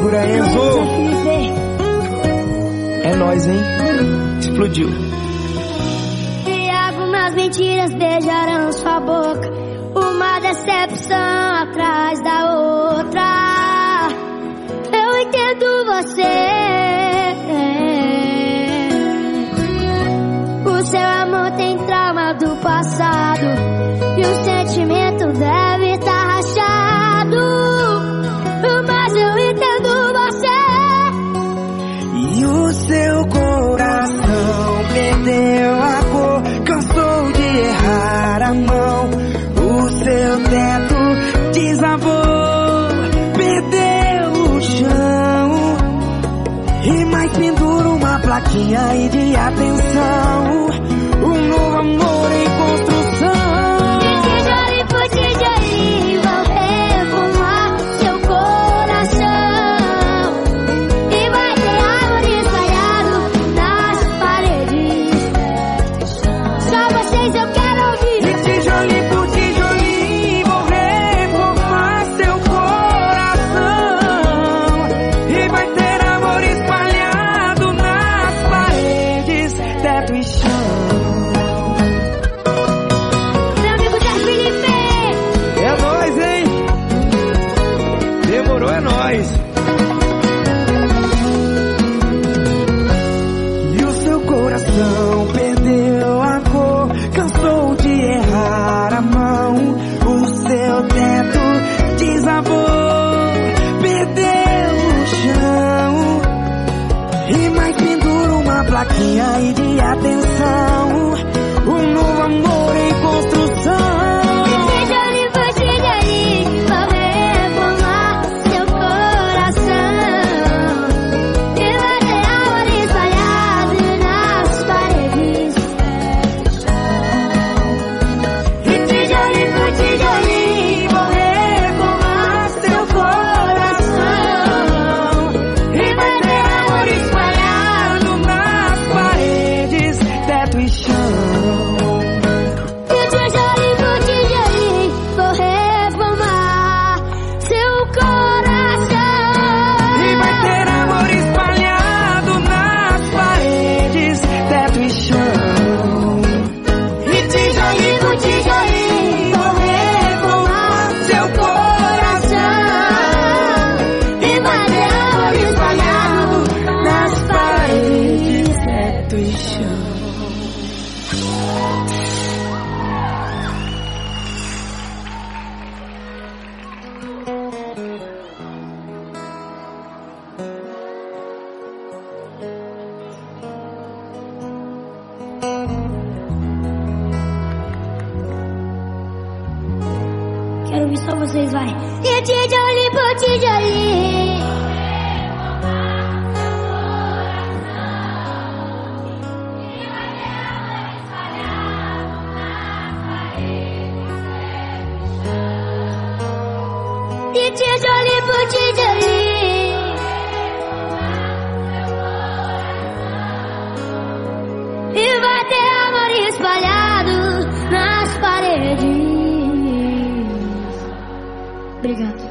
Segura aí, Enzo. É nóis, hein? Explodiu. E algumas mentiras beijarão sua boca, uma decepção atrás da outra. Eu entendo você. O seu amor tem trauma do passado e o sentimento deve estar rachado. Mas eu entendo você. E o seu coração perdeu a cor, cansou de errar a mão. O seu teto desabou, perdeu o chão. E mais pendura uma plaquinha aí de atenção. Um novo amor em construção. De tijolo por tijolo vão reformar seu coração. E vai ter árvore espalhado nas paredes. Só vocês eu quero ouvir. De tijolo por tijolo vão reformar seu coração. E vai ter amor espalhado nas paredes, teto e chão. Meu amigo Zé Felipe. É nóis, hein? Demorou, é nóis. E o seu coração perdeu a cor, cansou de errar a mão. O seu teto desabou, perdeu o chão. E mais pendura uma plaquinha aí de atenção. Um novo amor em construção. De tijolo por tijolo vão reformar seu coração. E vai ter árvore espalhada nas paredes. E tijolo por tijolo vão reformar seu coração. E vai ter amor espalhado nas paredes, teto e chão. De tijolo por tijolo vou reformar seu coração. E vai ter amor espalhado nas paredes, teto e chão. E tijolo por tijolo vão reformar seu coração. E vai ter amor espalhado nas paredes, teto e chão. Quero ouvir só vocês, vai. De tijolo por tijolo. De tijolo por tijolo. E vai ter amor espalhado nas paredes. Obrigado.